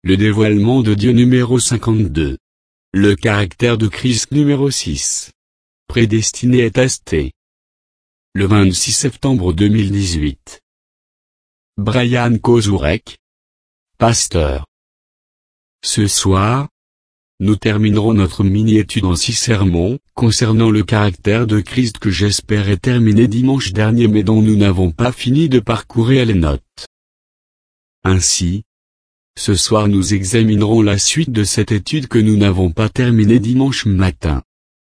Le dévoilement de Dieu numéro 52. Le caractère de Christ numéro 6. Prédestiné et testé. Le 26 septembre 2018. Brian Kozurek, pasteur. Ce soir, nous terminerons notre mini-étude en 6 sermons, concernant le caractère de Christ que j'espérais terminer dimanche dernier mais dont nous n'avons pas fini de parcourir les notes. Ainsi, ce soir nous examinerons la suite de cette étude que nous n'avons pas terminée dimanche matin.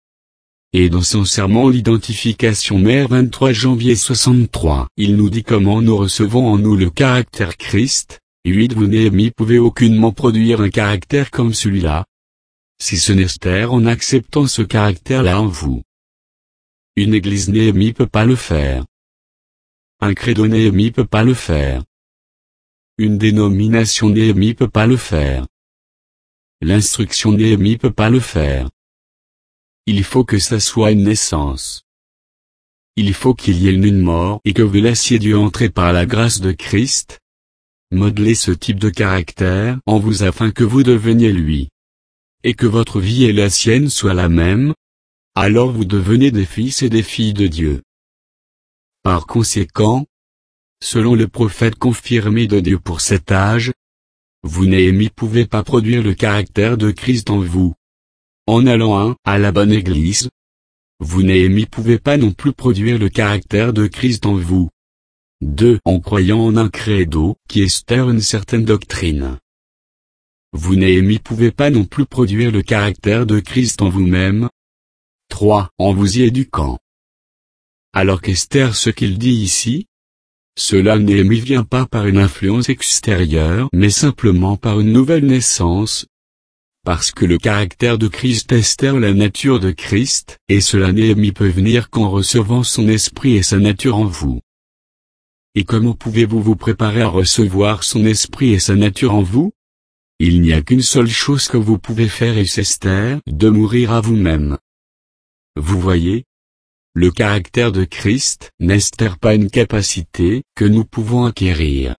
Et dans son sermon l'identification mère 23 janvier 63, il nous dit comment nous recevons en nous le caractère Christ. 8 Vous Néhémie pouvez aucunement produire un caractère comme celui-là, si ce n'est Esther en acceptant ce caractère-là en vous. Une église Néhémie peut pas le faire. Un credo Néhémie peut pas le faire. Une dénomination Néhémie peut pas le faire. L'instruction Néhémie peut pas le faire. Il faut que ça soit une naissance. Il faut qu'il y ait une mort et que vous laissiez Dieu entrer par la grâce de Christ, modeler ce type de caractère en vous afin que vous deveniez lui. Et que votre vie et la sienne soient la même, alors vous devenez des fils et des filles de Dieu. Par conséquent, selon le prophète confirmé de Dieu pour cet âge, vous Néhémie pouvez pas produire le caractère de Christ en vous. En allant à la bonne église, vous Néhémie pouvez pas non plus produire le caractère de Christ en vous. 2 En croyant en un credo qui espère une certaine doctrine. Vous Néhémie pouvez pas non plus produire le caractère de Christ en vous-même. 3 En vous y éduquant. Alors qu'Esther ce qu'il dit ici, cela Néhémie vient pas par une influence extérieure mais simplement par une nouvelle naissance. Parce que le caractère de Christ Esther la nature de Christ, et cela Néhémie peut venir qu'en recevant son esprit et sa nature en vous. Et comment pouvez-vous vous préparer à recevoir son esprit et sa nature en vous? Il n'y a qu'une seule chose que vous pouvez faire et c'est Esther, de mourir à vous-même. Vous voyez? Le caractère de Christ n'est pas une capacité que nous pouvons acquérir.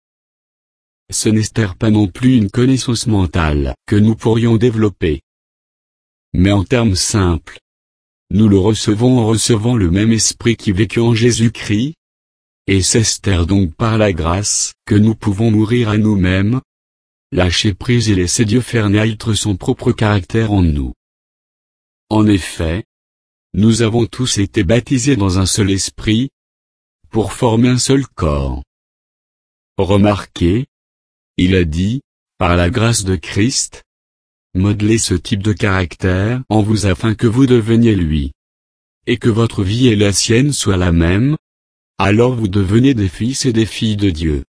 Ce n'est pas non plus une connaissance mentale que nous pourrions développer. Mais en termes simples, nous le recevons en recevant le même esprit qui vécut en Jésus-Christ. Et c'est donc par la grâce que nous pouvons mourir à nous-mêmes, lâcher prise et laisser Dieu faire naître son propre caractère en nous. En effet, nous avons tous été baptisés dans un seul esprit, pour former un seul corps. Remarquez, il a dit, par la grâce de Christ, modelez ce type de caractère en vous afin que vous deveniez lui. Et que votre vie et la sienne soient la même, alors vous devenez des fils et des filles de Dieu.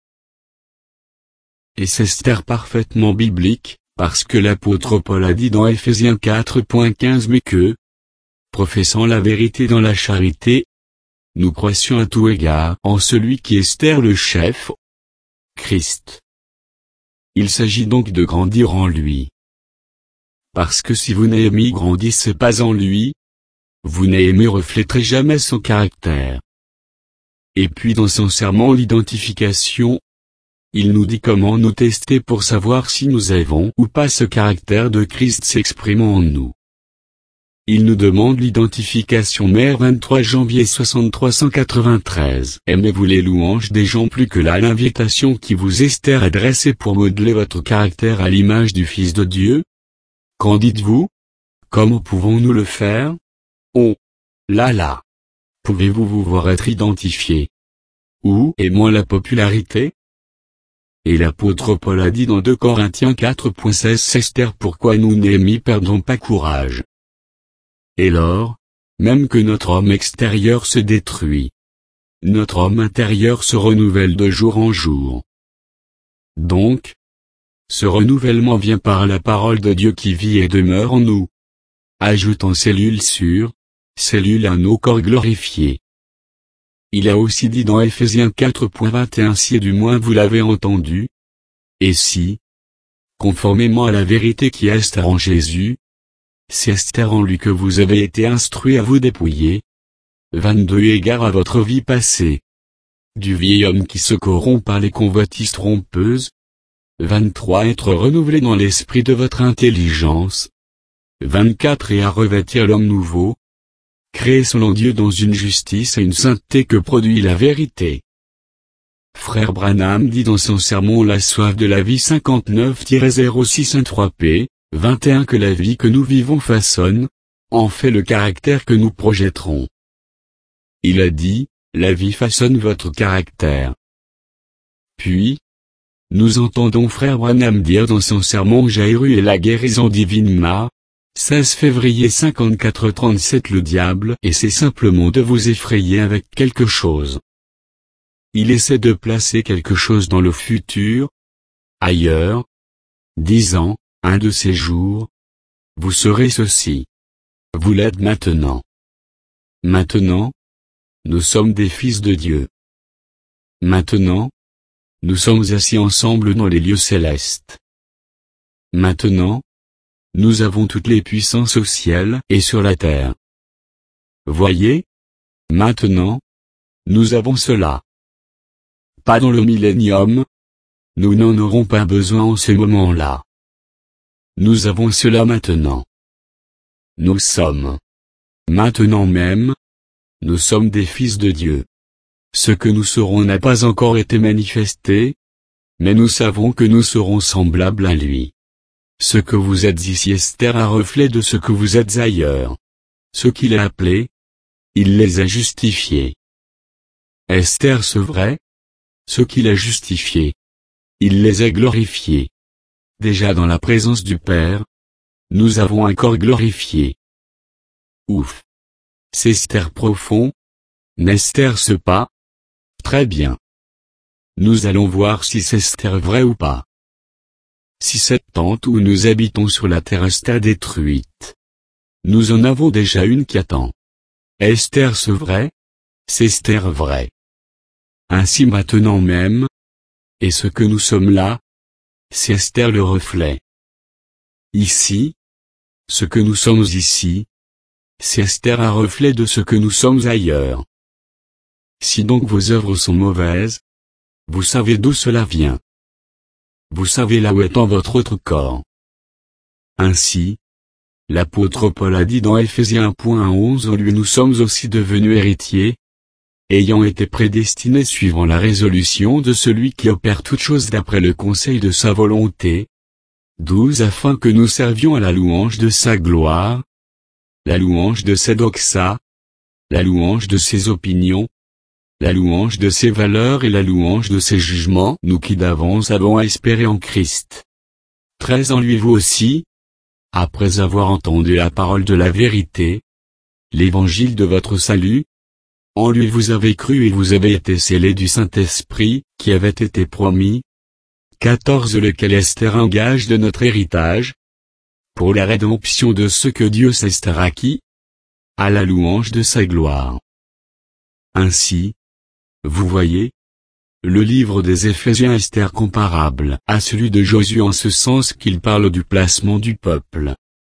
Et c'est parfaitement biblique, parce que l'apôtre Paul a dit dans Ephésiens 4.15 mais que, professant la vérité dans la charité, nous croissions à tout égard en celui qui est le chef, Christ. Il s'agit donc de grandir en lui. Parce que si vous Néhémie grandissez pas en lui, vous Néhémie refléterez jamais son caractère. Et puis dans son sermon l'identification, il nous dit comment nous tester pour savoir si nous avons ou pas ce caractère de Christ s'exprimant en nous. Il nous demande l'identification mère 23 janvier 6393. Aimez-vous les louanges des gens plus que l'invitation qui vous est adressée pour modeler votre caractère à l'image du Fils de Dieu? Qu'en dites-vous? Comment pouvons-nous le faire? Oh! Là! Pouvez-vous vous voir être identifié? Où est moins la popularité? Et l'apôtre Paul a dit dans 2 Corinthiens 4.16 Esther pourquoi nous Néhémie perdons pas courage. Et lors, même que notre homme extérieur se détruit, notre homme intérieur se renouvelle de jour en jour. Donc, ce renouvellement vient par la parole de Dieu qui vit et demeure en nous, ajoutant cellules sûres, cellules à nos corps glorifiés. Il a aussi dit dans Ephésiens 4.21 si du moins vous l'avez entendu, et si, conformément à la vérité qui est en Jésus, c'est en lui que vous avez été instruit à vous dépouiller. 22 égard à votre vie passée. Du vieil homme qui se corrompt par les convoitises trompeuses. 23 Être renouvelé dans l'esprit de votre intelligence. 24 Et à revêtir l'homme nouveau, créé selon Dieu dans une justice et une sainteté que produit la vérité. Frère Branham dit dans son sermon La soif de la vie 59-06-3p, 21 que la vie que nous vivons façonne, en fait le caractère que nous projetterons. Il a dit, la vie façonne votre caractère. Puis, nous entendons Frère Branham dire dans son sermon Jaïru et la guérison divine Ma, 16 février 54-37 Le diable essaie simplement de vous effrayer avec quelque chose. Il essaie de placer quelque chose dans le futur, ailleurs, disant, un de ces jours, vous serez ceci. Vous l'êtes maintenant. Maintenant, nous sommes des fils de Dieu. Maintenant, nous sommes assis ensemble dans les lieux célestes. Maintenant, nous avons toutes les puissances au ciel et sur la terre. Voyez, maintenant, nous avons cela. Pas dans le millénium. Nous n'en aurons pas besoin en ce moment-là. Nous avons cela maintenant. Nous sommes. Maintenant même. Nous sommes des fils de Dieu. Ce que nous serons n'a pas encore été manifesté, mais nous savons que nous serons semblables à lui. Ce que vous êtes ici est un reflet de ce que vous êtes ailleurs. Ce qu'il a appelé, il les a justifiés. Esther ce vrai? Ce qu'il a justifié, il les a glorifiés. Déjà dans la présence du Père, nous avons un corps glorifié. Ouf! C'est Esther profond? N'est-ce ce pas? Très bien. Nous allons voir si c'est Esther vrai ou pas. Si cette tente où nous habitons sur la terre est détruite. Nous en avons déjà une qui attend. Esther ce vrai? C'est Esther vrai. Ainsi maintenant même. Et ce que nous sommes là, c'est Esther le reflet. Ici. Ce que nous sommes ici, c'est Esther un reflet de ce que nous sommes ailleurs. Si donc vos œuvres sont mauvaises, vous savez d'où cela vient. Vous savez là où est en votre autre corps. Ainsi, l'apôtre Paul a dit dans Ephésiens 1.11 en lui nous sommes aussi devenus héritiers, ayant été prédestinés suivant la résolution de celui qui opère toutes choses d'après le conseil de sa volonté. 12 Afin que nous servions à la louange de sa gloire, la louange de ses doxa, la louange de ses opinions, la louange de ses valeurs et la louange de ses jugements, nous qui d'avance avons espéré en Christ. 13 En lui vous aussi, après avoir entendu la parole de la vérité, l'évangile de votre salut, en lui vous avez cru et vous avez été scellés du Saint-Esprit, qui avait été promis. 14 Lequel est un gage de notre héritage, pour la rédemption de ceux que Dieu s'est acquis, à la louange de sa gloire. Ainsi, vous voyez, le livre des Éphésiens est comparable à celui de Josué en ce sens qu'il parle du placement du peuple.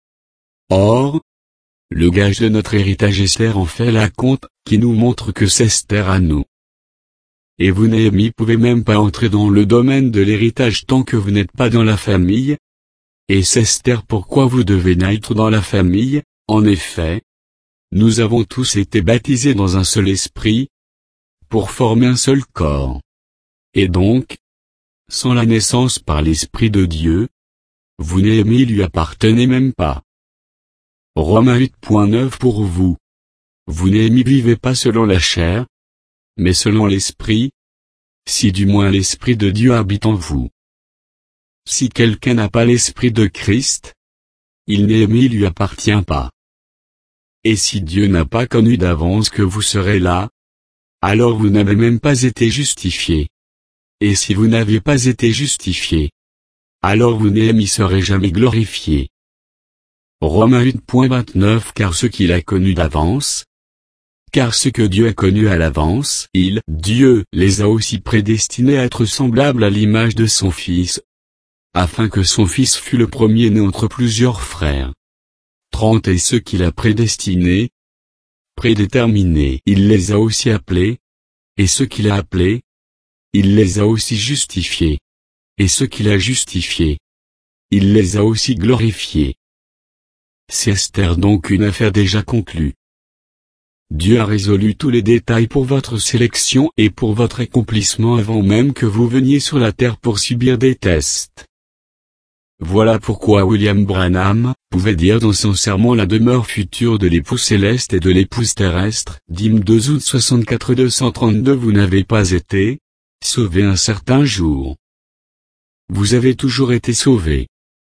Or, le gage de notre héritage Esther en fait la compte, qui nous montre que c'est Esther à nous. Et vous Néhémie pouvez même pas entrer dans le domaine de l'héritage tant que vous n'êtes pas dans la famille. Et c'est Esther pourquoi vous devez naître dans la famille, en effet. Nous avons tous été baptisés dans un seul esprit, pour former un seul corps. Et donc, sans la naissance par l'Esprit de Dieu, vous Néhémie lui appartenez même pas. Romains 8.9 Pour vous. Vous Néhémie vivez pas selon la chair, mais selon l'Esprit, si du moins l'Esprit de Dieu habite en vous. Si quelqu'un n'a pas l'Esprit de Christ, il Néhémie lui appartient pas. Et si Dieu n'a pas connu d'avance que vous serez là, alors vous n'avez même pas été justifié. Et si vous n'aviez pas été justifié, alors vous Néhémie serez jamais glorifié. Romains 8.29 Car ce qu'il a connu d'avance, car ce que Dieu a connu à l'avance, Dieu, les a aussi prédestinés à être semblables à l'image de son Fils, afin que son Fils fût le premier-né entre plusieurs frères. 30 Et ceux qu'il a prédestinés, prédéterminés, il les a aussi appelés, et ceux qu'il a appelés, il les a aussi justifiés, et ceux qu'il a justifiés, il les a aussi glorifiés. C'est Esther donc une affaire déjà conclue. Dieu a résolu tous les détails pour votre sélection et pour votre accomplissement avant même que vous veniez sur la terre pour subir des tests. Voilà pourquoi William Branham pouvait dire dans son sermon la demeure future de l'époux céleste et de l'épouse terrestre, Dîme 2 août 64 232 vous n'avez pas été sauvés un certain jour. Vous avez toujours été sauvés.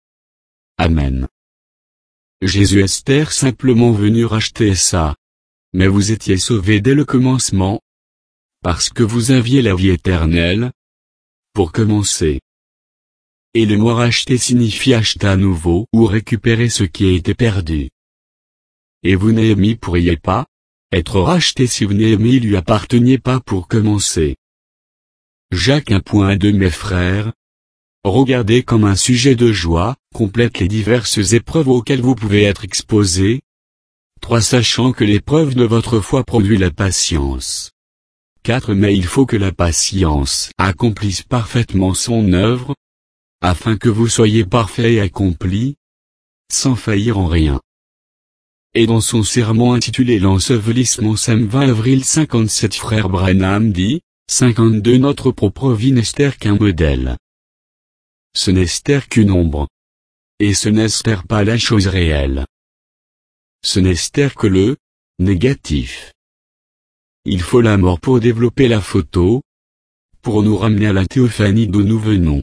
Amen. Jésus Esther simplement venu racheter ça. Mais vous étiez sauvés dès le commencement, parce que vous aviez la vie éternelle, pour commencer. Et le mot racheter signifie acheter à nouveau ou récupérer ce qui a été perdu. Et vous Néhémie pourriez pas être racheté si vous Néhémie lui apparteniez pas pour commencer. Jacques 1.2 Mes frères, regardez comme un sujet de joie, complète les diverses épreuves auxquelles vous pouvez être exposés. 3 Sachant que l'épreuve de votre foi produit la patience. 4 Mais il faut que la patience accomplisse parfaitement son œuvre, afin que vous soyez parfaits et accomplis, sans faillir en rien. Et dans son sermon intitulé L'ensevelissement Sam 20 avril 57 Frère Branham dit, 52 Notre propre vie n'est qu'un modèle. Ce n'est qu'une ombre. Et ce n'est pas la chose réelle. Ce n'est que le négatif. Il faut la mort pour développer la photo, pour nous ramener à la théophanie d'où nous venons.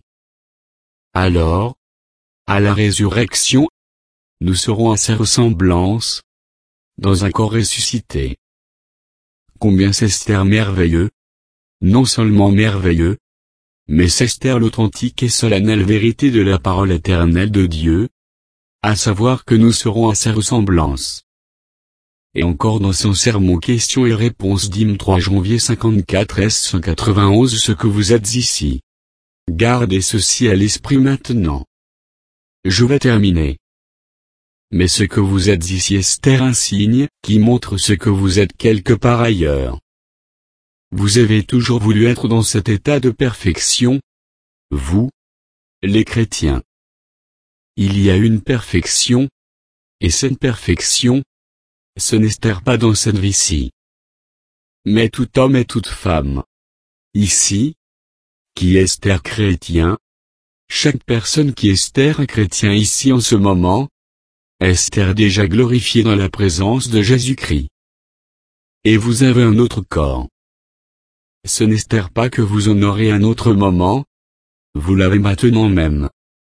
Alors, à la résurrection, nous serons à sa ressemblance, dans un corps ressuscité. Combien c'est merveilleux, non seulement merveilleux, mais c'est l'authentique et solennelle vérité de la parole éternelle de Dieu, à savoir que nous serons à sa ressemblance. Et encore dans son sermon questions et réponses Dîme 3 janvier 54 S 191 Ce que vous êtes ici. Gardez ceci à l'esprit maintenant. Je vais terminer. Mais ce que vous êtes ici est un signe qui montre ce que vous êtes quelque part ailleurs. Vous avez toujours voulu être dans cet état de perfection, vous, les chrétiens. Il y a une perfection, et cette perfection, ce n'est pas dans cette vie-ci. Mais tout homme et toute femme, ici, qui est chrétien, chaque personne qui est un chrétien ici en ce moment, est déjà glorifié dans la présence de Jésus-Christ. Et vous avez un autre corps. Ce n'est pas que vous en aurez un autre moment, vous l'avez maintenant même.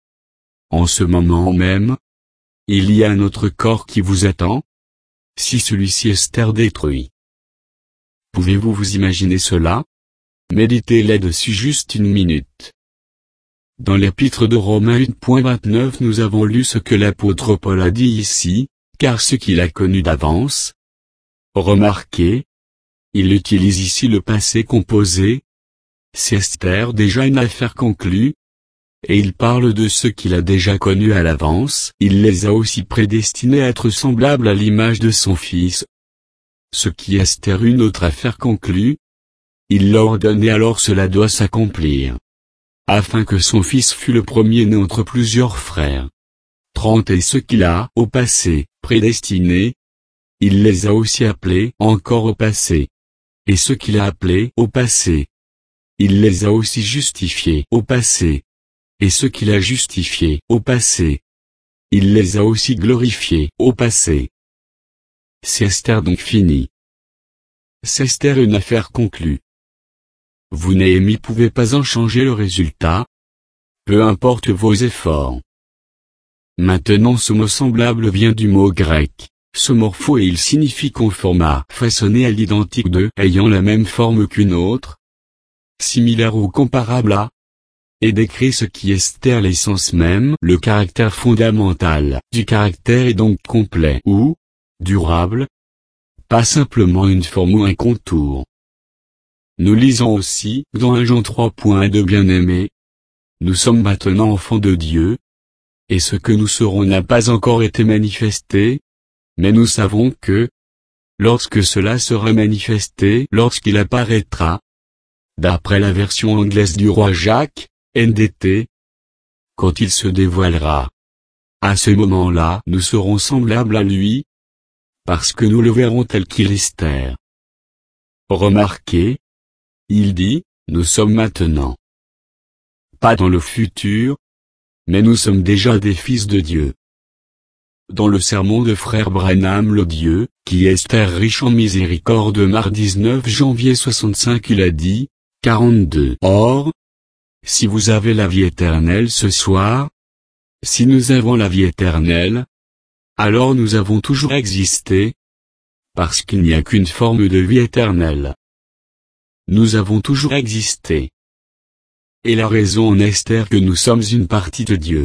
En ce moment même, il y a un autre corps qui vous attend, si celui-ci est détruit. Pouvez-vous vous imaginer cela? Méditez là-dessus juste une minute. Dans l'épître de Romains 1.29 nous avons lu ce que l'apôtre Paul a dit ici, car ce qu'il a connu d'avance. Remarquez, il utilise ici le passé composé. C'est déjà une affaire conclue. Et il parle de ceux qu'il a déjà connus à l'avance, il les a aussi prédestinés à être semblables à l'image de son Fils. Ce qui est une autre affaire conclue. Il l'a ordonné alors cela doit s'accomplir. Afin que son Fils fût le premier-né entre plusieurs frères. 30 Et ceux qu'il a, au passé, prédestinés, il les a aussi appelés encore au passé. Et ceux qu'il a appelés au passé, il les a aussi justifiés au passé. Et ceux qu'il a justifiés au passé, il les a aussi glorifiés au passé. C'est donc fini. C'est une affaire conclue. Vous Néhémie pouvez pas en changer le résultat. Peu importe vos efforts. Maintenant ce mot semblable vient du mot grec, somorpho et il signifie conforme à, façonné à l'identique de, ayant la même forme qu'une autre, similaire ou comparable à, et décrit ce qui est l'essence même, le caractère fondamental du caractère est donc complet ou durable, pas simplement une forme ou un contour. Nous lisons aussi, dans 1 Jean 3.2 Bien-aimés, nous sommes maintenant enfants de Dieu, et ce que nous serons n'a pas encore été manifesté, mais nous savons que, lorsque cela sera manifesté, lorsqu'il apparaîtra, d'après la version anglaise du roi Jacques, NDT, quand il se dévoilera. À ce moment-là, nous serons semblables à lui, parce que nous le verrons tel qu'il est. Esther. Remarquez, il dit, nous sommes maintenant. Pas dans le futur, mais nous sommes déjà des fils de Dieu. Dans le sermon de frère Branham le Dieu, qui est Esther riche en miséricorde mardi 19 janvier 65 il a dit, 42. Or, si vous avez la vie éternelle ce soir, si nous avons la vie éternelle, alors nous avons toujours existé, parce qu'il n'y a qu'une forme de vie éternelle. Nous avons toujours existé. Et la raison en Esther que nous sommes une partie de Dieu.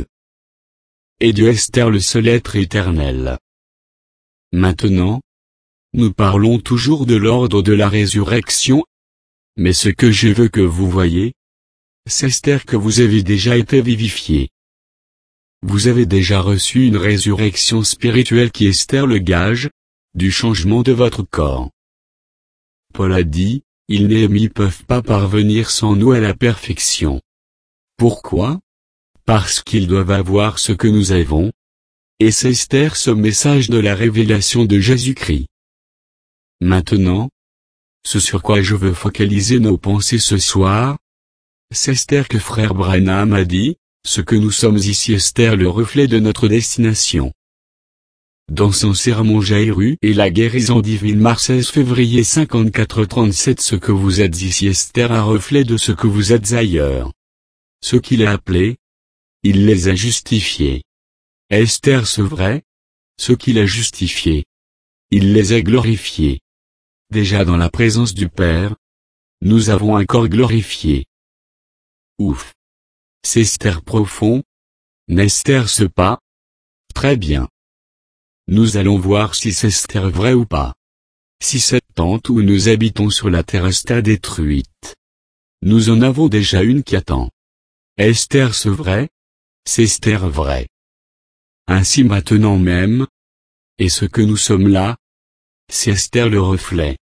Et Dieu Esther le seul être éternel. Maintenant, nous parlons toujours de l'ordre de la résurrection, mais ce que je veux que vous voyez, c'est Esther que vous avez déjà été vivifié. Vous avez déjà reçu une résurrection spirituelle qui est Esther le gage, du changement de votre corps. Paul a dit, ils n'aiment peuvent pas parvenir sans nous à la perfection. Pourquoi? Parce qu'ils doivent avoir ce que nous avons. Et c'est Esther ce message de la révélation de Jésus-Christ. Maintenant, ce sur quoi je veux focaliser nos pensées ce soir, c'est Esther que frère Branham a dit, ce que nous sommes ici Esther le reflet de notre destination. Dans son sermon Jaïru et la guérison divine mars 16 février 54-37 ce que vous êtes ici Esther un reflet de ce que vous êtes ailleurs. Ce qu'il a appelé, il les a justifiés. Esther ce vrai, ce qu'il a justifié. Il les a glorifiés. Déjà dans la présence du Père, nous avons un corps glorifié. Ouf. C'est Esther profond. N'Esther ce pas? Très bien. Nous allons voir si c'est Esther vrai ou pas. Si cette tente où nous habitons sur la terre est détruite. Nous en avons déjà une qui attend. Esther ce vrai? C'est Esther vrai. Ainsi maintenant même. Et ce que nous sommes là, c'est Esther le reflet.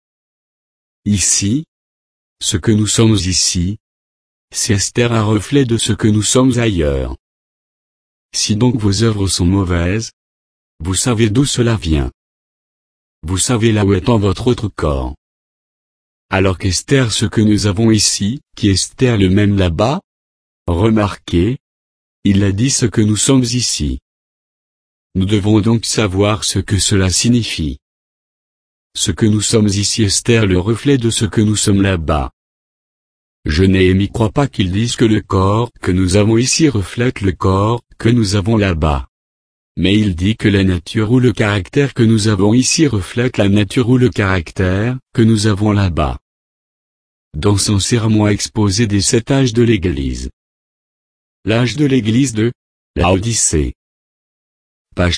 Ici, ce que nous sommes ici, c'est Esther un reflet de ce que nous sommes ailleurs. Si donc vos œuvres sont mauvaises, vous savez d'où cela vient. Vous savez là où est en votre autre corps. Alors qu'Esther ce que nous avons ici, qui est Esther le même là-bas, remarquez, il a dit ce que nous sommes ici. Nous devons donc savoir ce que cela signifie. Ce que nous sommes ici Esther le reflet de ce que nous sommes là-bas. Je n'y crois pas qu'ils disent que le corps que nous avons ici reflète le corps que nous avons là-bas. Mais il dit que la nature ou le caractère que nous avons ici reflète la nature ou le caractère que nous avons là-bas. Dans son sermon exposé des 7 âges de l'Église. L'âge de l'Église de Laodicée. Page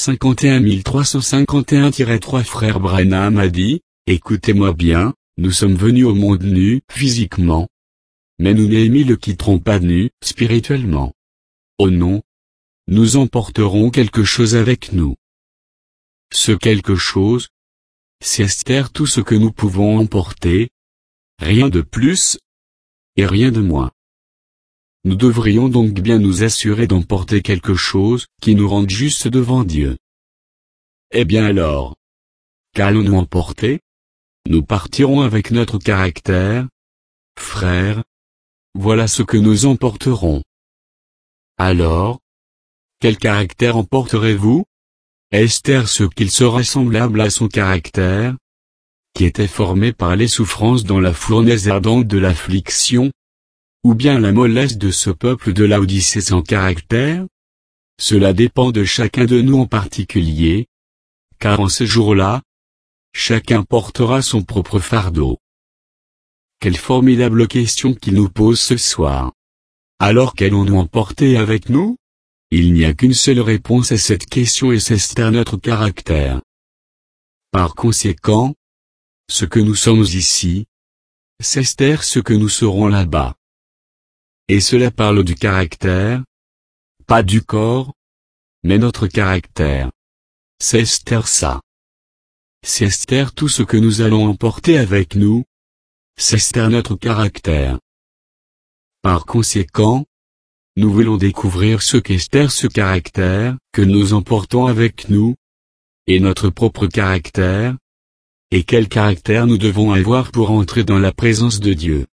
351-1351-3 Frère Branham a dit, écoutez-moi bien, nous sommes venus au monde nus, physiquement. Mais nous le quitterons pas nus, spirituellement. Oh non. Nous emporterons quelque chose avec nous. Ce quelque chose, c'est Esther tout ce que nous pouvons emporter. Rien de plus, et rien de moins. Nous devrions donc bien nous assurer d'emporter quelque chose qui nous rende juste devant Dieu. Eh bien alors, qu'allons-nous emporter? Nous partirons avec notre caractère. Frères, voilà ce que nous emporterons. Alors, quel caractère emporterez-vous? Esther ce qu'il sera semblable à son caractère, qui était formé par les souffrances dans la fournaise ardente de l'affliction, ou bien la mollesse de ce peuple de Laodicée sans caractère? Cela dépend de chacun de nous en particulier, car en ce jour-là, chacun portera son propre fardeau. Quelle formidable question qu'il nous pose ce soir. Alors qu'allons-nous emporter avec nous? Il n'y a qu'une seule réponse à cette question et c'est Esther notre caractère. Par conséquent, ce que nous sommes ici, c'est Esther ce que nous serons là-bas. Et cela parle du caractère, pas du corps, mais notre caractère. C'est Esther ça. C'est Esther tout ce que nous allons emporter avec nous. C'est Esther notre caractère. Par conséquent, nous voulons découvrir ce qu'Esther, ce caractère, que nous emportons avec nous, et notre propre caractère, et quel caractère nous devons avoir pour entrer dans la présence de Dieu.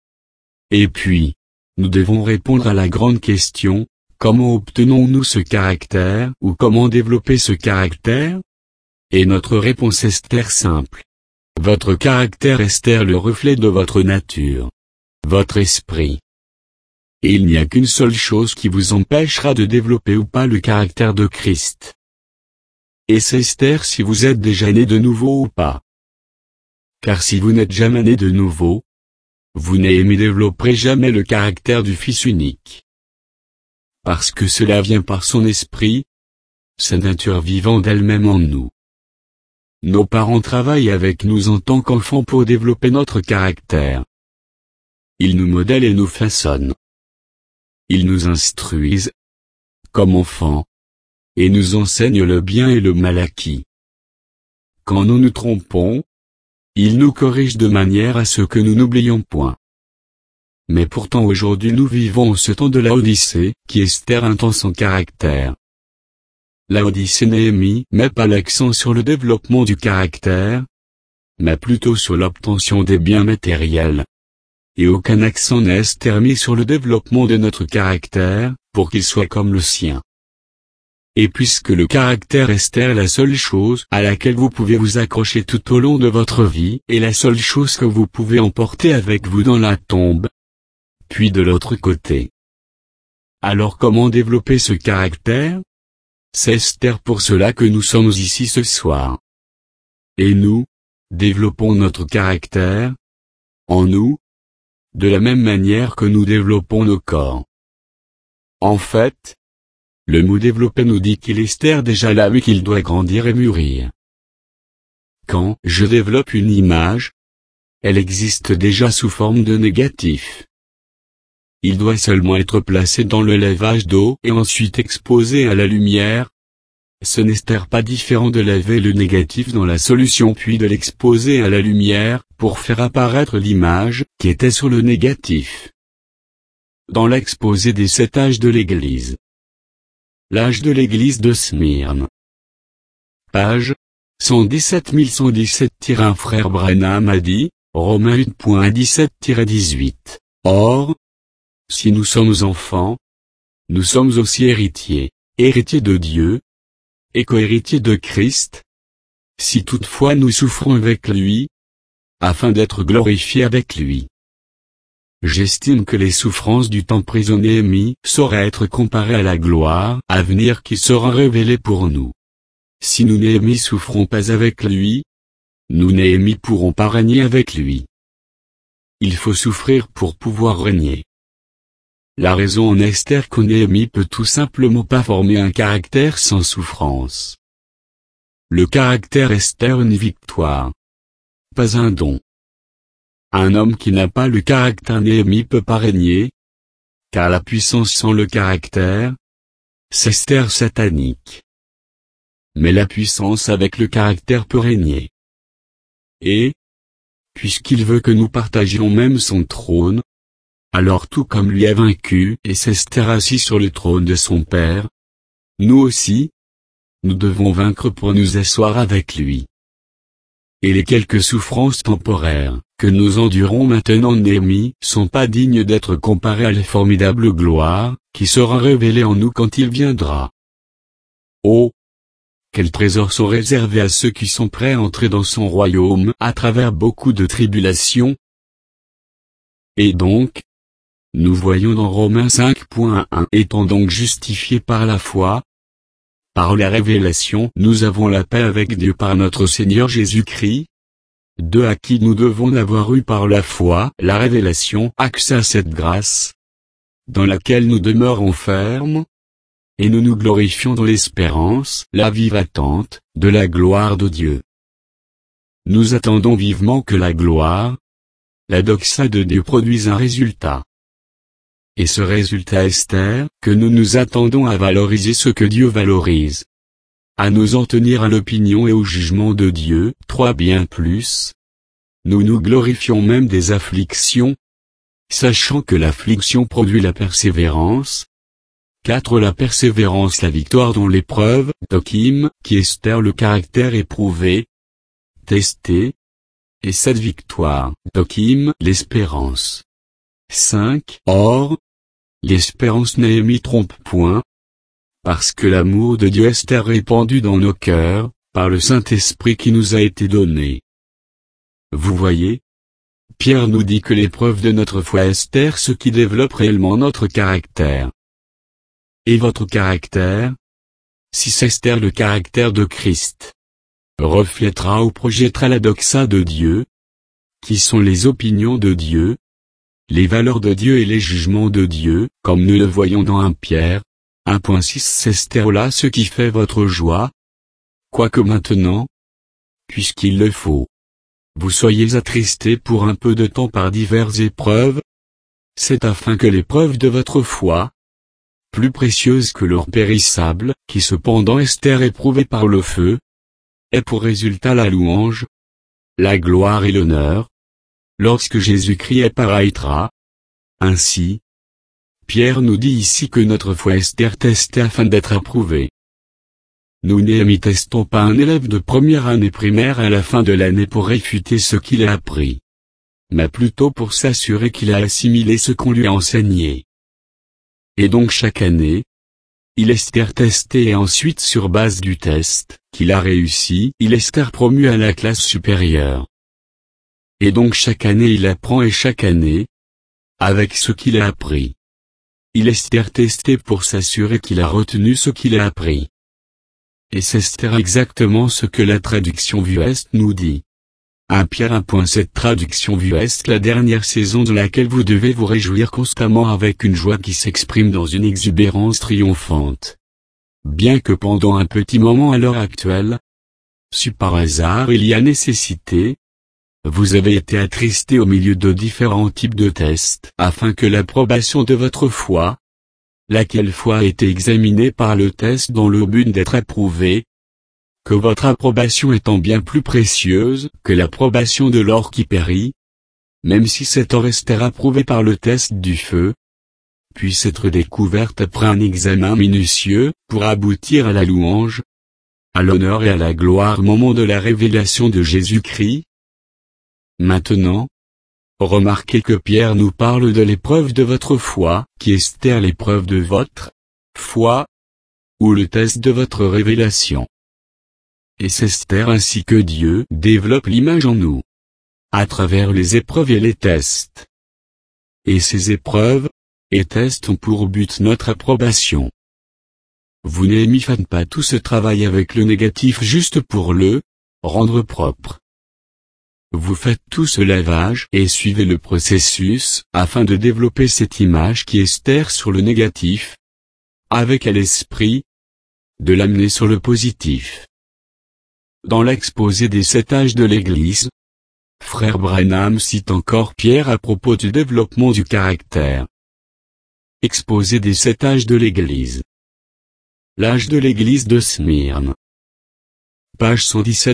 Et puis, nous devons répondre à la grande question, comment obtenons-nous ce caractère, ou comment développer ce caractère? Et notre réponse est simple. Votre caractère est le reflet de votre nature, votre esprit. Et il n'y a qu'une seule chose qui vous empêchera de développer ou pas le caractère de Christ. Et c'est si vous êtes déjà né de nouveau ou pas. Car si vous n'êtes jamais né de nouveau, vous développerez jamais le caractère du Fils unique. Parce que cela vient par son esprit, sa nature vivante d'elle-même en nous. Nos parents travaillent avec nous en tant qu'enfants pour développer notre caractère. Ils nous modèlent et nous façonnent. Ils nous instruisent, comme enfants, et nous enseignent le bien et le mal acquis. Quand nous nous trompons, ils nous corrigent de manière à ce que nous n'oublions point. Mais pourtant aujourd'hui nous vivons ce temps de la Odyssée, qui Esther intense son caractère. La Odyssée Néhémie met pas l'accent sur le développement du caractère, mais plutôt sur l'obtention des biens matériels. Et aucun accent n'est mis sur le développement de notre caractère, pour qu'il soit comme le sien. Et puisque le caractère est la seule chose à laquelle vous pouvez vous accrocher tout au long de votre vie, et la seule chose que vous pouvez emporter avec vous dans la tombe, puis de l'autre côté. Alors comment développer ce caractère? C'est pour cela que nous sommes ici ce soir. Et nous, développons notre caractère, en nous, de la même manière que nous développons nos corps. En fait, le mot développer nous dit qu'il est déjà là mais qu'il doit grandir et mûrir. Quand je développe une image, elle existe déjà sous forme de négatif. Il doit seulement être placé dans le lavage d'eau et ensuite exposé à la lumière. Ce n'est pas différent de laver le négatif dans la solution puis de l'exposer à la lumière, pour faire apparaître l'image, qui était sur le négatif. Dans l'exposé des 7 âges de l'Église. L'âge de l'Église de Smyrne. Page 117117-1 Frère Branham a dit, Romains 8.17-18. Or, si nous sommes enfants, nous sommes aussi héritiers, héritiers de Dieu, et co-héritiers de Christ, si toutefois nous souffrons avec lui, afin d'être glorifiés avec lui. J'estime que les souffrances du temps présent Néhémie sauraient être comparées à la gloire à venir qui sera révélée pour nous. Si nous Néhémie souffrons pas avec lui, nous Néhémie pourrons pas régner avec lui. Il faut souffrir pour pouvoir régner. La raison en est que Néhémie peut tout simplement pas former un caractère sans souffrance. Le caractère est une victoire. Pas un don. Un homme qui n'a pas le caractère Néhémie peut pas régner, car la puissance sans le caractère, c'est satanique. Mais la puissance avec le caractère peut régner. Et, puisqu'il veut que nous partagions même son trône, alors tout comme lui a vaincu et s'est assis sur le trône de son Père, nous aussi, nous devons vaincre pour nous asseoir avec lui. Et les quelques souffrances temporaires que nous endurons maintenant Néhémie sont pas dignes d'être comparées à la formidable gloire qui sera révélée en nous quand il viendra. Oh! Quels trésors sont réservés à ceux qui sont prêts à entrer dans son royaume à travers beaucoup de tribulations. Et donc, nous voyons dans Romains 5.1 étant donc justifiés par la foi, par la révélation, nous avons la paix avec Dieu par notre Seigneur Jésus-Christ, de à qui nous devons avoir eu par la foi la révélation accès à cette grâce, dans laquelle nous demeurons fermes, et nous nous glorifions dans l'espérance, la vive attente, de la gloire de Dieu. Nous attendons vivement que la gloire, la doxa de Dieu produise un résultat. Et ce résultat est que nous nous attendons à valoriser ce que Dieu valorise. À nous en tenir à l'opinion et au jugement de Dieu, 3 bien plus. Nous nous glorifions même des afflictions, sachant que l'affliction produit la persévérance, 4. La persévérance, la victoire dans l'épreuve, Dokim, qui Esther, le caractère éprouvé, testé. Et 7. Victoire, Dokim, l'espérance. 5. Or, l'espérance Néhémie trompe point. Parce que l'amour de Dieu est répandu dans nos cœurs, par le Saint-Esprit qui nous a été donné. Vous voyez, Pierre nous dit que l'épreuve de notre foi est ce qui développe réellement notre caractère. Et votre caractère, si c'est le caractère de Christ, reflètera ou projettera la doxa de Dieu, qui sont les opinions de Dieu, les valeurs de Dieu et les jugements de Dieu, comme nous le voyons dans 1 Pierre, 1.6. C'est là ce qui fait votre joie, quoique maintenant, puisqu'il le faut, vous soyez attristés pour un peu de temps par diverses épreuves, c'est afin que l'épreuve de votre foi, plus précieuse que l'or périssable, qui cependant est éprouvée par le feu, ait pour résultat la louange, la gloire et l'honneur, lorsque Jésus-Christ apparaîtra. Ainsi, Pierre nous dit ici que notre foi est testée afin d'être approuvée. Nous Néhémie testons pas un élève de première année primaire à la fin de l'année pour réfuter ce qu'il a appris, mais plutôt pour s'assurer qu'il a assimilé ce qu'on lui a enseigné. Et donc chaque année, il est testé et ensuite sur base du test qu'il a réussi, il est promu à la classe supérieure. Et donc chaque année il apprend et chaque année, avec ce qu'il a appris, il est testé pour s'assurer qu'il a retenu ce qu'il a appris. Et c'est exactement ce que la traduction Vuest nous dit. 1 Pierre 1.7. Traduction Vuest, la dernière saison de laquelle vous devez vous réjouir constamment avec une joie qui s'exprime dans une exubérance triomphante. Bien que pendant un petit moment à l'heure actuelle, si par hasard il y a nécessité, vous avez été attristé au milieu de différents types de tests, afin que l'approbation de votre foi, laquelle foi a été examinée par le test dans le but d'être approuvée, que votre approbation étant bien plus précieuse que l'approbation de l'or qui périt, même si cet or est approuvé par le test du feu, puisse être découverte après un examen minutieux, pour aboutir à la louange, à l'honneur et à la gloire au moment de la révélation de Jésus-Christ. Maintenant, remarquez que Pierre nous parle de l'épreuve de votre foi, qui est l'épreuve de votre foi, ou le test de votre révélation. Et c'est ainsi que Dieu développe l'image en nous, à travers les épreuves et les tests. Et ces épreuves et tests ont pour but notre approbation. Vous Néhémie faites pas tout ce travail avec le négatif juste pour le rendre propre. Vous faites tout ce lavage et suivez le processus, afin de développer cette image qui est sur le négatif, avec à l'esprit, de l'amener sur le positif. Dans l'exposé des 7 âges de l'Église, Frère Branham cite encore Pierre à propos du développement du caractère. Exposé des 7 âges de l'Église. L'âge de l'Église de Smyrne. Page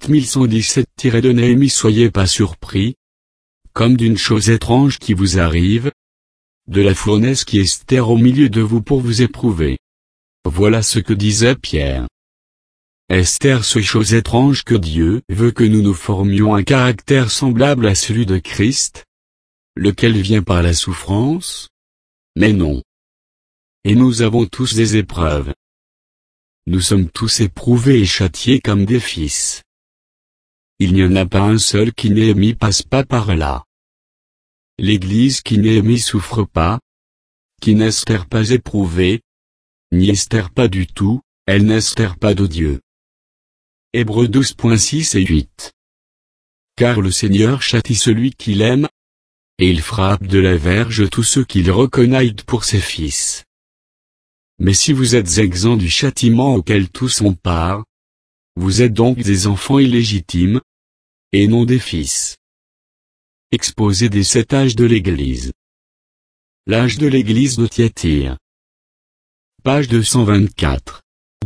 117 Néhémie. Soyez pas surpris, comme d'une chose étrange qui vous arrive, de la fournaise qui est au milieu de vous pour vous éprouver. Voilà ce que disait Pierre. Est ce chose étrange que Dieu veut que nous nous formions un caractère semblable à celui de Christ, lequel vient par la souffrance? Mais non. Et nous avons tous des épreuves. Nous sommes tous éprouvés et châtiés comme des fils. Il n'y en a pas un seul qui Néhémie passe pas par là. L'Église qui Néhémie souffre pas, qui n'est pas éprouvée, n'y est pas du tout, elle n'est pas de Dieu. Hébreux 12.6 et 8. Car le Seigneur châtie celui qu'il aime, et il frappe de la verge tous ceux qu'il reconnaît pour ses fils. Mais si vous êtes exempts du châtiment auquel tous ont part, vous êtes donc des enfants illégitimes, et non des fils. Exposé des 7 âges de l'Église. L'âge de l'Église de Thyatire. Page 224.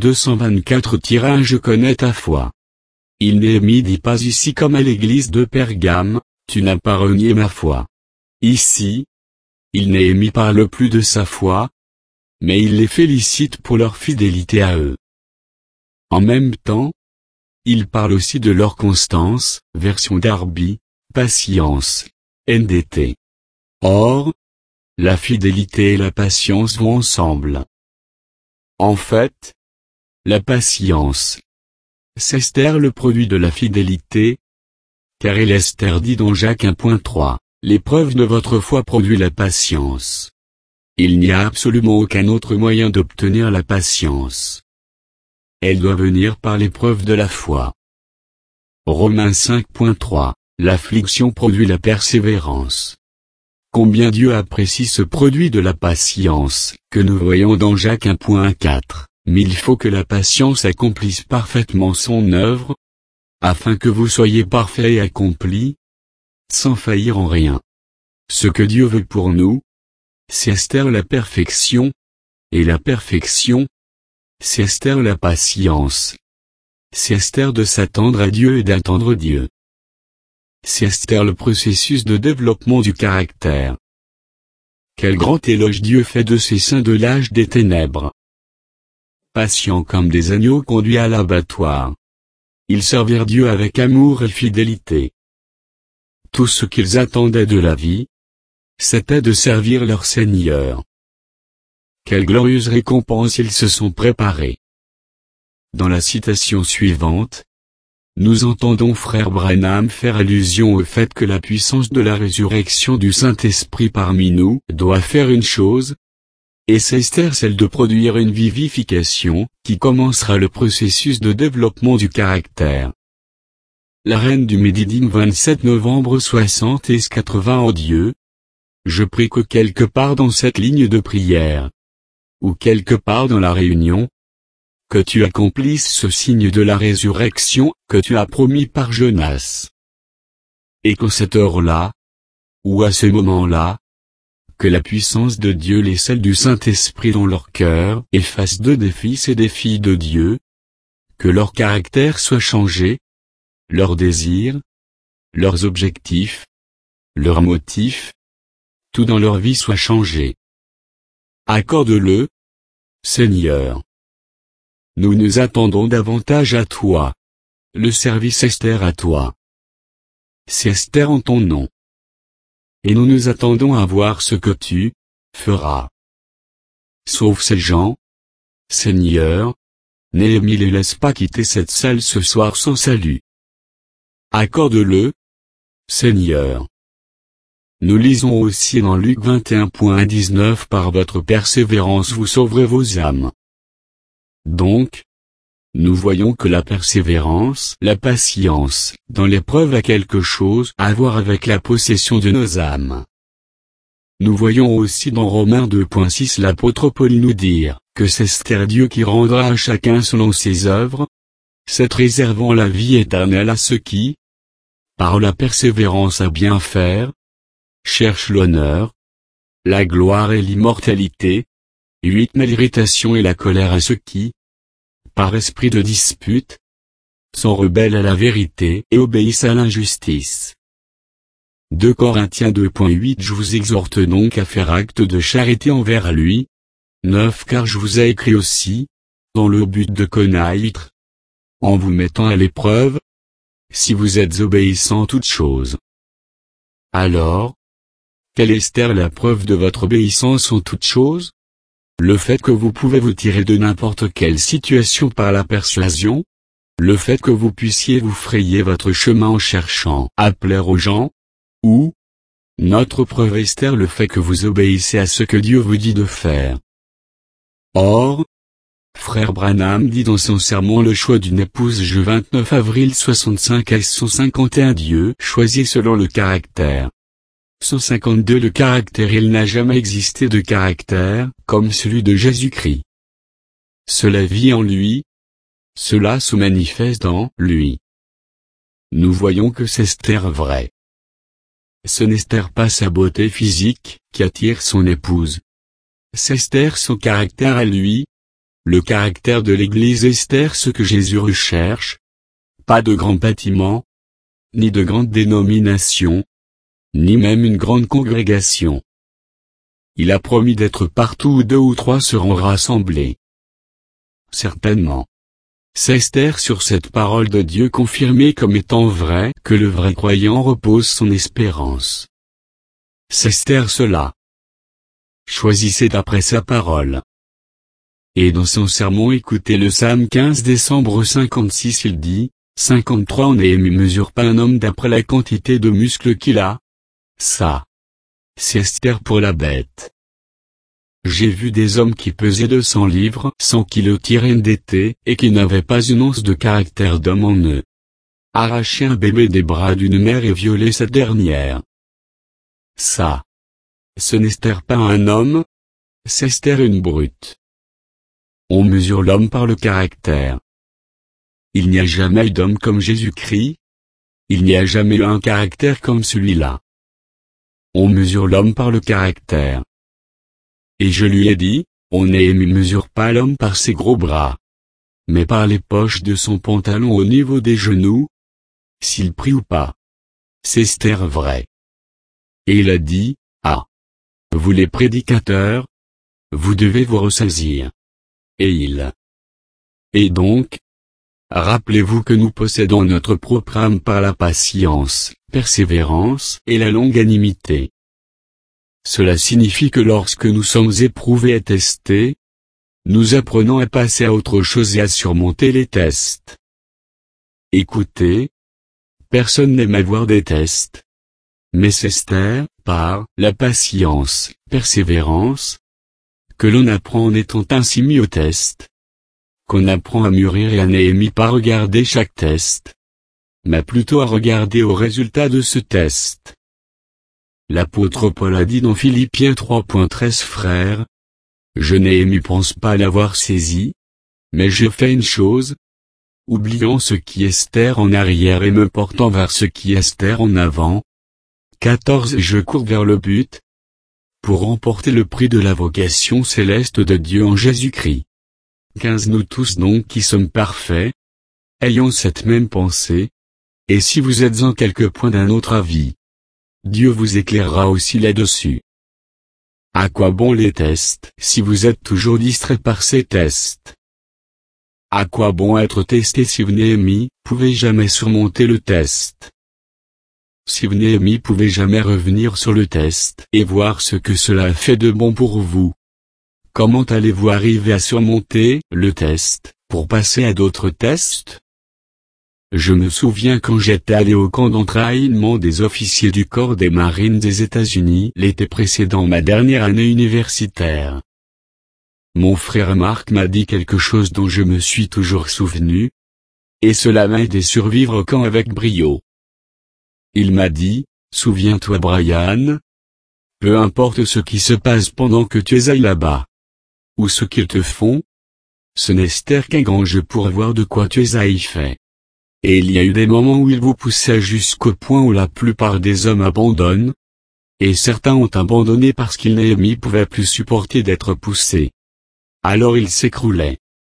224. Je connais ta foi. Il Néhémie dit pas ici comme à l'Église de Pergame, tu n'as pas renié ma foi. Ici, il Néhémie parle plus de sa foi, mais il les félicite pour leur fidélité à eux. En même temps, il parle aussi de leur constance, version Darby, patience, NDT. Or, la fidélité et la patience vont ensemble. En fait, la patience, c'est Esther le produit de la fidélité, car il Esther dit dans Jacques 1.3, l'épreuve de votre foi produit la patience. Il n'y a absolument aucun autre moyen d'obtenir la patience. Elle doit venir par l'épreuve de la foi. Romains 5.3, l'affliction produit la persévérance. Combien Dieu apprécie ce produit de la patience, que nous voyons dans Jacques 1.4, mais il faut que la patience accomplisse parfaitement son œuvre, afin que vous soyez parfaits et accomplis, sans faillir en rien. Ce que Dieu veut pour nous, c'est Esther la perfection, et la perfection, c'est Esther la patience. C'est Esther de s'attendre à Dieu et d'attendre Dieu. C'est Esther le processus de développement du caractère. Quel grand éloge Dieu fait de ces saints de l'âge des ténèbres. Patients comme des agneaux conduits à l'abattoir. Ils servirent Dieu avec amour et fidélité. Tout ce qu'ils attendaient de la vie, c'était de servir leur Seigneur. Quelle glorieuse récompense ils se sont préparés. Dans la citation suivante, nous entendons frère Branham faire allusion au fait que la puissance de la résurrection du Saint-Esprit parmi nous doit faire une chose, et c'est Esther celle de produire une vivification, qui commencera le processus de développement du caractère. La reine du Médidim 27 novembre 60 et 80 en Dieu. Je prie que quelque part dans cette ligne de prière, ou quelque part dans la réunion, que tu accomplisses ce signe de la résurrection, que tu as promis par Jonas. Et qu'en cette heure-là, ou à ce moment-là, que la puissance de Dieu et celle du Saint-Esprit dans leur cœur efface d'eux des fils et des filles de Dieu, que leur caractère soit changé, leurs désirs, leurs objectifs, leurs motifs, tout dans leur vie soit changé. Accorde-le, Seigneur. Nous nous attendons davantage à toi. Le service Esther à toi. C'est Esther en ton nom. Et nous nous attendons à voir ce que tu feras. Sauve ces gens, Seigneur. Néhémie les laisse pas quitter cette salle ce soir sans salut. Accorde-le, Seigneur. Nous lisons aussi dans Luc 21.19 par votre persévérance vous sauverez vos âmes. Donc, nous voyons que la persévérance, la patience, dans l'épreuve a quelque chose à voir avec la possession de nos âmes. Nous voyons aussi dans Romains 2.6 l'apôtre Paul nous dire, que c'est Esther Dieu qui rendra à chacun selon ses œuvres, cette réservant la vie éternelle à ceux qui, par la persévérance à bien faire, cherchent l'honneur, la gloire et l'immortalité. 8. Mais l'irritation et la colère à ceux qui, par esprit de dispute, sont rebelles à la vérité et obéissent à l'injustice. 2 Corinthiens 2.8 Je vous exhorte donc à faire acte de charité envers lui. 9 Car je vous ai écrit aussi, dans le but de connaître, en vous mettant à l'épreuve, si vous êtes obéissants en toutes choses. Alors, quelle est Esther la preuve de votre obéissance en toutes choses? Le fait que vous pouvez vous tirer de n'importe quelle situation par la persuasion? Le fait que vous puissiez vous frayer votre chemin en cherchant à plaire aux gens? Ou, notre preuve Esther le fait que vous obéissez à ce que Dieu vous dit de faire. Or, frère Branham dit dans son sermon Le choix d'une épouse je 29 avril 65 à 151 Dieu choisit selon le caractère. 152 Le caractère Il n'a jamais existé de caractère, comme celui de Jésus-Christ. Cela vit en lui. Cela se manifeste dans lui. Nous voyons que c'est Esther vrai. Ce n'est Esther pas sa beauté physique, qui attire son épouse. C'est Esther son caractère à lui. Le caractère de l'Église Esther ce que Jésus recherche. Pas de grands bâtiments, ni de grandes dénominations, ni même une grande congrégation. Il a promis d'être partout où 2 ou 3 seront rassemblés. Certainement. C'est Esther sur cette parole de Dieu confirmée comme étant vraie que le vrai croyant repose son espérance. C'est Esther cela. Choisissez d'après sa parole. Et dans son sermon écoutez le psaume 15 décembre 56 il dit, 53 En Néhémie mesure pas un homme d'après la quantité de muscles qu'il a. Ça. C'est Esther pour la bête. J'ai vu des hommes qui pesaient 200 livres, 100 kilos tirés d'été, et qui n'avaient pas une once de caractère d'homme en eux. Arracher un bébé des bras d'une mère et violer cette dernière. Ça. Ce n'est Esther pas un homme, c'est Esther une brute. On mesure l'homme par le caractère. Il n'y a jamais eu d'homme comme Jésus-Christ. Il n'y a jamais eu un caractère comme celui-là. On mesure l'homme par le caractère. Et je lui ai dit, on ne mesure pas l'homme par ses gros bras, mais par les poches de son pantalon au niveau des genoux, s'il prie ou pas. C'est Esther vrai. Et il a dit, ah. Vous les prédicateurs, vous devez vous ressaisir. Et donc, rappelez-vous que nous possédons notre propre âme par la patience, persévérance et la longanimité. Cela signifie que lorsque nous sommes éprouvés et testés, nous apprenons à passer à autre chose et à surmonter les tests. Écoutez, personne n'aime avoir des tests. Mais c'est Esther, par la patience, persévérance, que l'on apprend en étant ainsi mis au test, qu'on apprend à mûrir et à Néhémie pas regarder chaque test, mais plutôt à regarder au résultat de ce test. L'apôtre Paul a dit dans Philippiens 3.13 Frères, je Néhémie pense pas l'avoir saisi, mais je fais une chose, oubliant ce qui est Esther en arrière et me portant vers ce qui est Esther en avant. 14 Je cours vers le but, pour remporter le prix de la vocation céleste de Dieu en Jésus-Christ. 15 Nous tous donc qui sommes parfaits, ayons cette même pensée, et si vous êtes en quelque point d'un autre avis, Dieu vous éclairera aussi là-dessus. À quoi bon les tests si vous êtes toujours distrait par ces tests? À quoi bon être testé si vous Néhémie pouvez jamais surmonter le test? Si vous Néhémie pouvez jamais revenir sur le test et voir ce que cela a fait de bon pour vous, comment allez-vous arriver à surmonter le test pour passer à d'autres tests? Je me souviens quand j'étais allé au camp d'entraînement des officiers du corps des marines des États-Unis l'été précédent ma dernière année universitaire. Mon frère Marc m'a dit quelque chose dont je me suis toujours souvenu, et cela m'a aidé à survivre au camp avec brio. Il m'a dit, souviens-toi Brian, peu importe ce qui se passe pendant que tu es là-bas, ou ce qu'ils te font, ce n'est qu'un grand jeu pour voir de quoi tu es fait. Et il y a eu des moments où il vous poussait jusqu'au point où la plupart des hommes abandonnent, et certains ont abandonné parce qu'ils Néhémie pouvaient plus supporter d'être poussés. Alors ils s'écroulaient.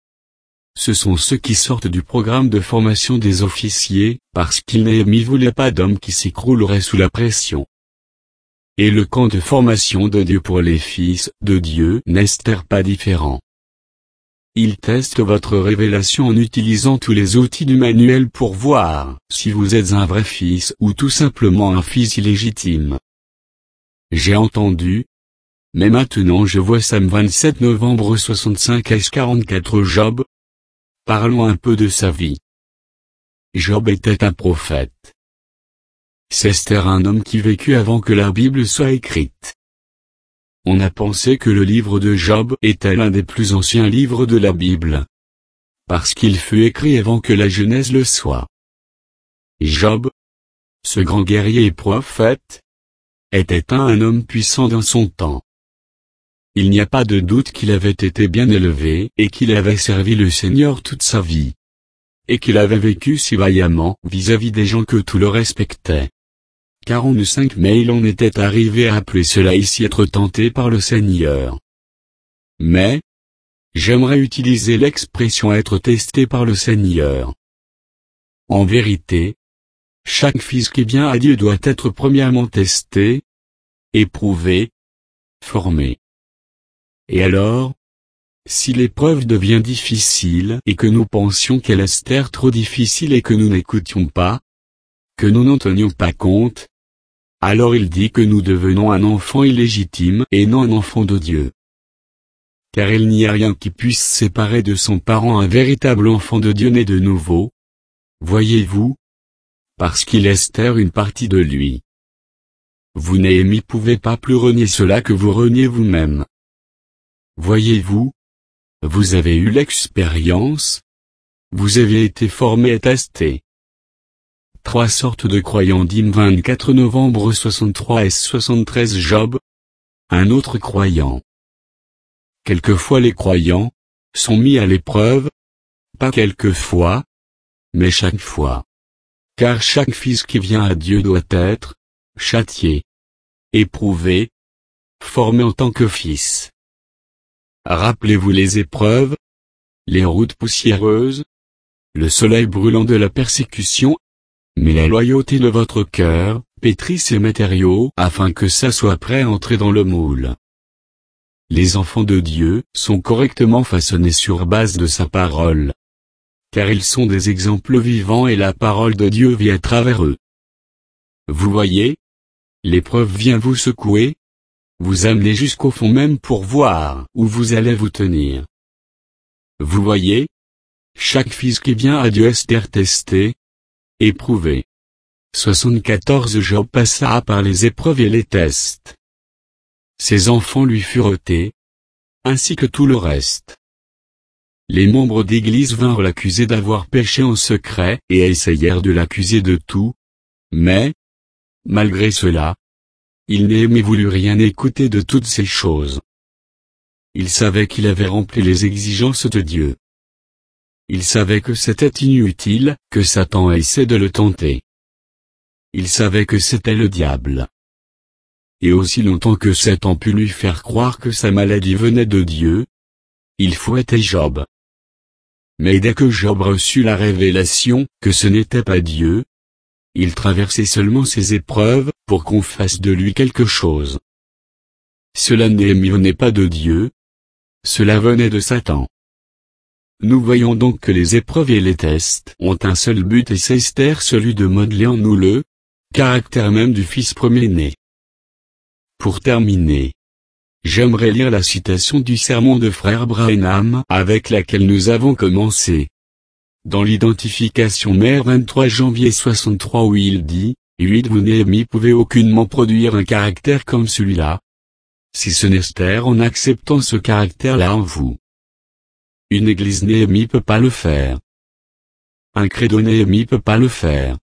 Ce sont ceux qui sortent du programme de formation des officiers, parce qu'ils Néhémie voulait pas d'hommes qui s'écrouleraient sous la pression. Et le camp de formation de Dieu pour les fils de Dieu n'est pas différent. Il teste votre révélation en utilisant tous les outils du manuel pour voir si vous êtes un vrai fils ou tout simplement un fils illégitime. J'ai entendu. Mais maintenant je vois Psaume 27 novembre 65 s 44 Job. Parlons un peu de sa vie. Job était un prophète. C'est Esther un homme qui vécut avant que la Bible soit écrite. On a pensé que le livre de Job était l'un des plus anciens livres de la Bible. Parce qu'il fut écrit avant que la Genèse le soit. Job, ce grand guerrier et prophète, était un homme puissant dans son temps. Il n'y a pas de doute qu'il avait été bien élevé et qu'il avait servi le Seigneur toute sa vie. Et qu'il avait vécu si vaillamment vis-à-vis des gens que tout le respectait. 45 Mais il en était arrivé à appeler cela ici être tenté par le Seigneur. Mais, j'aimerais utiliser l'expression être testé par le Seigneur. En vérité, chaque fils qui vient à Dieu doit être premièrement testé, éprouvé, formé. Et alors, si l'épreuve devient difficile et que nous pensions qu'elle est trop difficile et que nous n'écoutions pas, que nous n'en tenions pas compte, alors il dit que nous devenons un enfant illégitime et non un enfant de Dieu. Car il n'y a rien qui puisse séparer de son parent un véritable enfant de Dieu né de nouveau. Voyez-vous? Parce qu'il est une partie de lui. Vous Néhémie pouvez pas plus renier cela que vous reniez vous-même. Voyez-vous? Vous avez eu l'expérience. Vous avez été formé et testé. 3 sortes de croyants. Dîmes 24 novembre 63 et 73 Job. Un autre croyant. Quelquefois les croyants sont mis à l'épreuve, pas quelquefois, mais chaque fois. Car chaque fils qui vient à Dieu doit être châtié, éprouvé, formé en tant que fils. Rappelez-vous les épreuves, les routes poussiéreuses, le soleil brûlant de la persécution, mais la loyauté de votre cœur pétrit ces matériaux afin que ça soit prêt à entrer dans le moule. Les enfants de Dieu sont correctement façonnés sur base de sa parole. Car ils sont des exemples vivants et la parole de Dieu vit à travers eux. Vous voyez? L'épreuve vient vous secouer, vous amener jusqu'au fond même pour voir où vous allez vous tenir. Vous voyez? Chaque fils qui vient à Dieu est testé, éprouvé. 74 Job passa par les épreuves et les tests. Ses enfants lui furent ôtés, ainsi que tout le reste. Les membres d'église vinrent l'accuser d'avoir péché en secret et essayèrent de l'accuser de tout, mais, malgré cela, il n'aimait voulut rien écouter de toutes ces choses. Il savait qu'il avait rempli les exigences de Dieu. Il savait que c'était inutile, que Satan essaie de le tenter. Il savait que c'était le diable. Et aussi longtemps que Satan put lui faire croire que sa maladie venait de Dieu, il fouettait Job. Mais dès que Job reçut la révélation que ce n'était pas Dieu, il traversait seulement ses épreuves pour qu'on fasse de lui quelque chose. Cela ne venait pas de Dieu, cela venait de Satan. Nous voyons donc que les épreuves et les tests ont un seul but et c'est celui de modeler en nous le caractère même du Fils premier-né. Pour terminer, j'aimerais lire la citation du sermon de frère Branham avec laquelle nous avons commencé. Dans l'identification mère 23 janvier 63 où il dit, « Vous Néhémie pouvez aucunement produire un caractère comme celui-là, si ce n'est en acceptant ce caractère-là en vous. Une église Néhémie peut pas le faire. Un credo Néhémie peut pas le faire.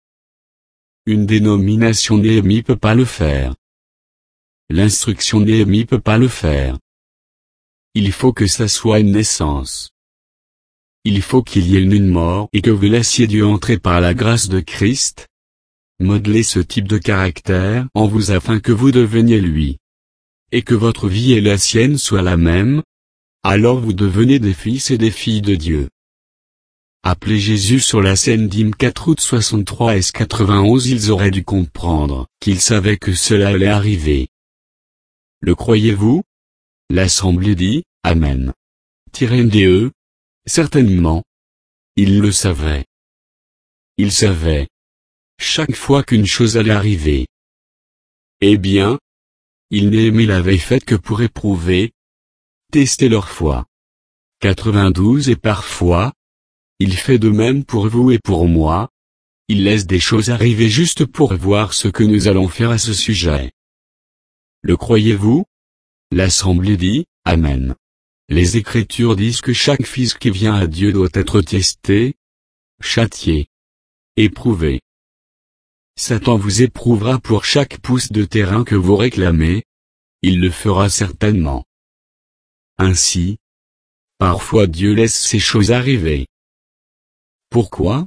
Une dénomination Néhémie peut pas le faire. L'instruction Néhémie peut pas le faire. Il faut que ça soit une naissance. Il faut qu'il y ait une mort et que vous laissiez Dieu entrer par la grâce de Christ, modeler ce type de caractère en vous afin que vous deveniez lui. Et que votre vie et la sienne soient la même, alors vous devenez des fils et des filles de Dieu. Appelez Jésus sur la scène. Dîmes 4 août 63 et 91 Ils auraient dû comprendre qu'ils savaient que cela allait arriver. Le croyez-vous? L'Assemblée dit, Amen. NDE, certainement. Ils le savaient. Ils savaient. Chaque fois qu'une chose allait arriver. Eh bien, ils Néhémie l'avaient fait que pour éprouver, tester leur foi. 92 Et parfois, il fait de même pour vous et pour moi. Il laisse des choses arriver juste pour voir ce que nous allons faire à ce sujet. Le croyez-vous? L'Assemblée dit, Amen. Les Écritures disent que chaque fils qui vient à Dieu doit être testé, châtié, éprouvé. Satan vous éprouvera pour chaque pouce de terrain que vous réclamez. Il le fera certainement. Ainsi, parfois Dieu laisse ces choses arriver. Pourquoi?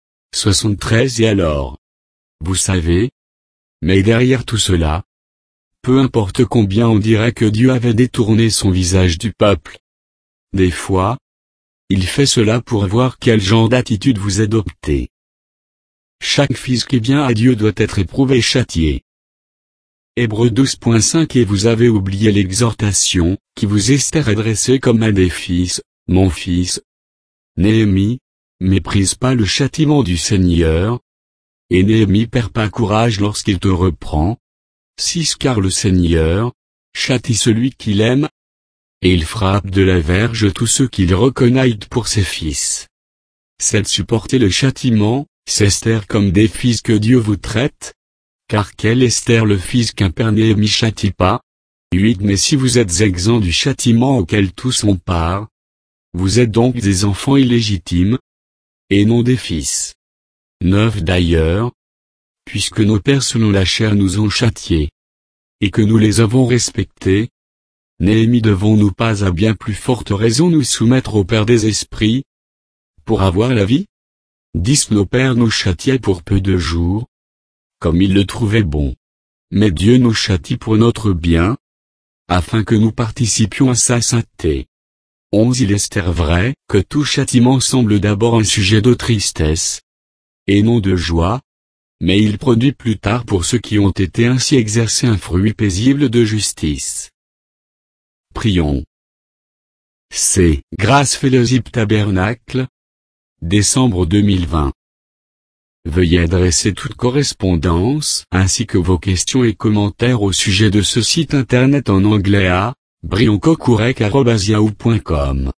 73 Et alors? Vous savez? Mais derrière tout cela, peu importe combien on dirait que Dieu avait détourné son visage du peuple. Des fois, il fait cela pour voir quel genre d'attitude vous adoptez. Chaque fils qui vient à Dieu doit être éprouvé et châtié. Hébreux 12.5 Et vous avez oublié l'exhortation, qui vous Esther adressée comme à des fils, mon fils. Néhémie, méprise pas le châtiment du Seigneur. Et Néhémie perd pas courage lorsqu'il te reprend. 6 Car le Seigneur châtie celui qu'il aime, et il frappe de la verge tous ceux qu'il reconnaît pour ses fils. 7 Supportez le châtiment, c'est Esther comme des fils que Dieu vous traite. Car quel Esther le fils qu'un père Néhémie châtie pas. 8 Mais si vous êtes exempts du châtiment auquel tous ont part, vous êtes donc des enfants illégitimes, et non des fils. 9 D'ailleurs, puisque nos pères selon la chair nous ont châtiés, et que nous les avons respectés, Néhémie devons-nous pas à bien plus forte raison nous soumettre au Père des esprits, pour avoir la vie? 10 Nos pères nous châtiaient pour peu de jours, comme ils le trouvaient bon. Mais Dieu nous châtie pour notre bien, afin que nous participions à sa sainteté. 11 Il est vrai que tout châtiment semble d'abord un sujet de tristesse, et non de joie, mais il produit plus tard pour ceux qui ont été ainsi exercés un fruit paisible de justice. Prions. C'est Grace Fellowship Tabernacle, décembre 2020. Veuillez adresser toute correspondance ainsi que vos questions et commentaires au sujet de ce site internet en anglais à brioncocourec@yahoo.com.